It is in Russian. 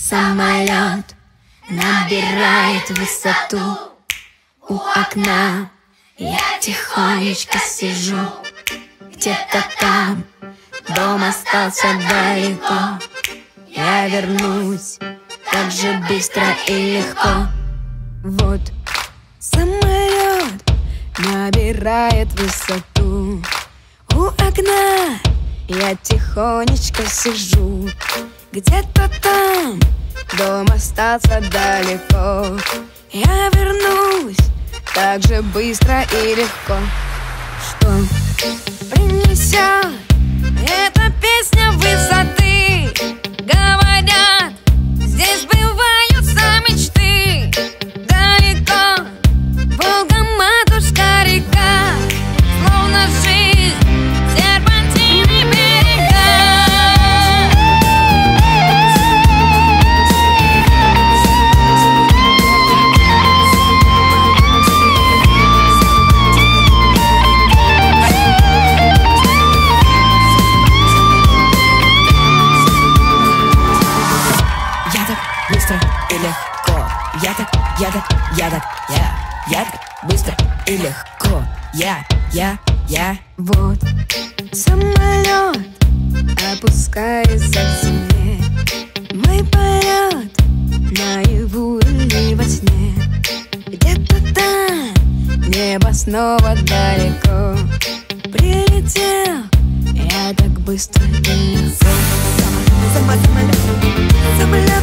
Самолет набирает высоту. У окна я тихонечко сижу. Где-то там дом остался далеко. Я вернусь так же быстро и легко. Вот самолет набирает высоту. У окна я тихонечко сижу. Где-то там дом остался далеко. Я вернусь так же быстро и легко. Что принесет эта песня высоты? Говорят, здесь сбываются мечты. Далеко Волга, матушка река, словно жизнь серпантины берега. Быстро и легко. Я так быстро и легко. Вот самолет опускается в земле. Мой полет наяву или во сне. Где-то там небо снова далеко. Прилетел я так быстро и легко. Самолет